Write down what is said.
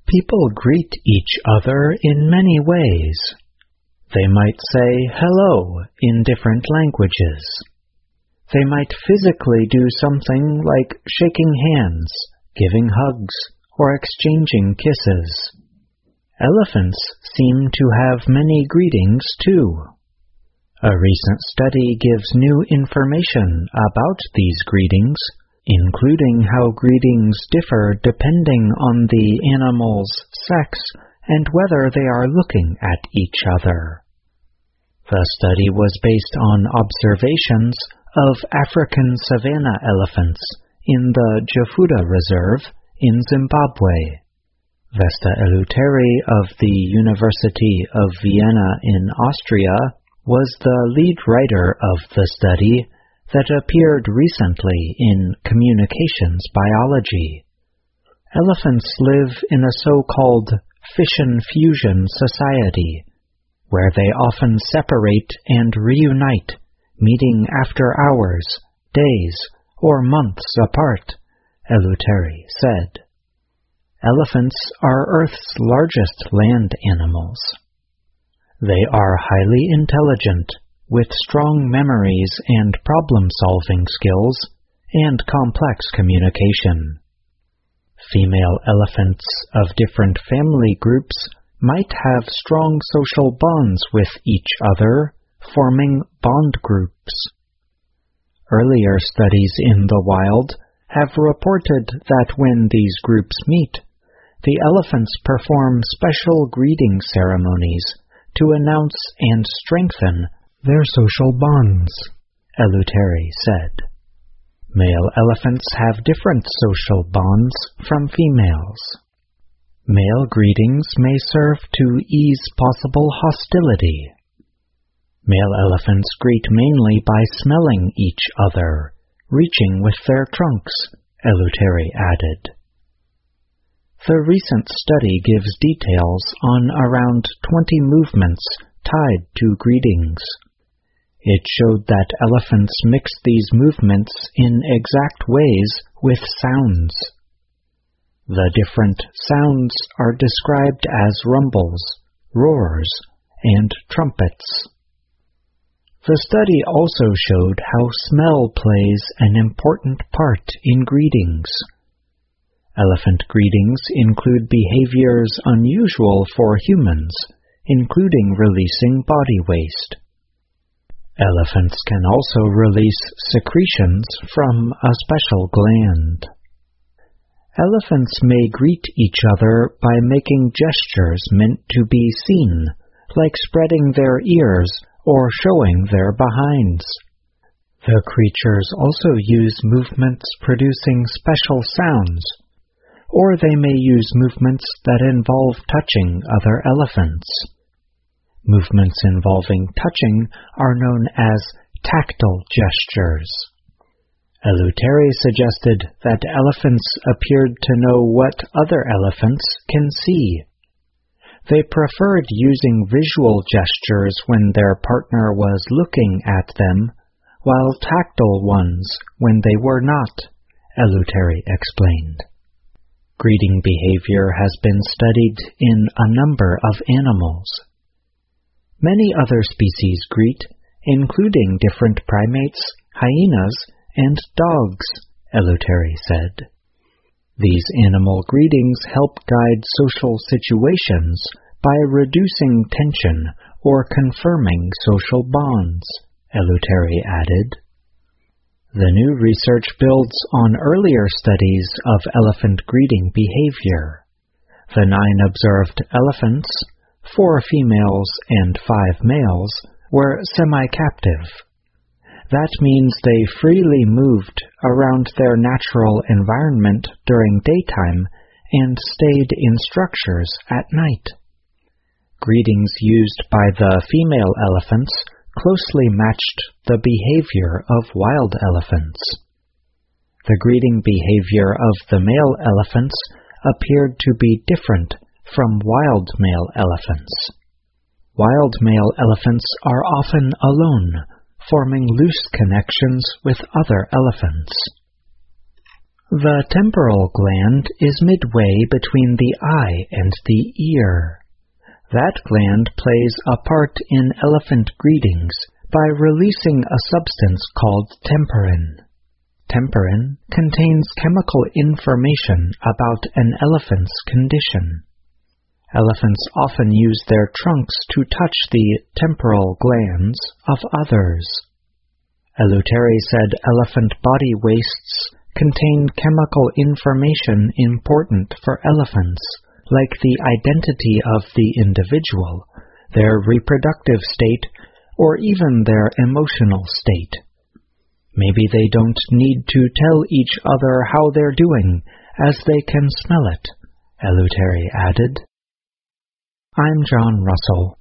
People greet each other in many ways. They might say hello in different languages. They might physically do something like shaking hands, giving hugs, or exchanging kisses. Elephants seem to have many greetings too. A recent study gives new information about these greetings, including how greetings differ depending on the animal's sex and whether they are looking at each other. The study was based on observations of African savanna elephants in the Jafuda Reserve in Zimbabwe. Vesta Eleutheri of the University of Vienna in Austria was the lead writer of the study that appeared recently in Communications Biology. Elephants live in a so-called fission-fusion society, where they often separate and reunite, meeting after hours, days, or months apart, Eleutheri said. Elephants are Earth's largest land animals. They are highly intelligent, with strong memories and problem-solving skills, and complex communication. Female elephants of different family groups might have strong social bonds with each other, forming bond groups. Earlier studies in the wild have reported that when these groups meet, the elephants perform special greeting ceremonies to announce and strengthen their social bonds, Eleutheri said. Male elephants have different social bonds from females. Male greetings may serve to ease possible hostility. Male elephants greet mainly by smelling each other, reaching with their trunks, Eleutheri added. The recent study gives details on around 20 movements tied to greetings. It showed that elephants mix these movements in exact ways with sounds. The different sounds are described as rumbles, roars, and trumpets. The study also showed how smell plays an important part in greetings. Elephant greetings include behaviors unusual for humans, including releasing body waste. Elephants can also release secretions from a special gland. Elephants may greet each other by making gestures meant to be seen, like spreading their ears or showing their behinds. The creatures also use movements producing special sounds, or they may use movements that involve touching other elephants. Movements involving touching are known as tactile gestures. Eleutheri suggested that elephants appeared to know what other elephants can see. They preferred using visual gestures when their partner was looking at them, while tactile ones when they were not, Eleutheri explained. Greeting behavior has been studied in a number of animals. Many other species greet, including different primates, hyenas, and dogs, Eleutheri said. These animal greetings help guide social situations by reducing tension or confirming social bonds, Eleutheri added. The new research builds on earlier studies of elephant greeting behavior. The 9 observed elephants, 4 females and 5 males, were semi-captive. That means they freely moved around their natural environment during daytime and stayed in structures at night. Greetings used by the female elephants closely matched the behavior of wild elephants. The greeting behavior of the male elephants appeared to be different from wild male elephants. Wild male elephants are often alone, forming loose connections with other elephants. The temporal gland is midway between the eye and the ear. That gland plays a part in elephant greetings by releasing a substance called temperin. Temperin contains chemical information about an elephant's condition. Elephants often use their trunks to touch the temporal glands of others. Eleutheri said elephant body wastes contain chemical information important for elephants, like the identity of the individual, their reproductive state, or even their emotional state. Maybe they don't need to tell each other how they're doing, as they can smell it, Eleutheri added. I'm John Russell.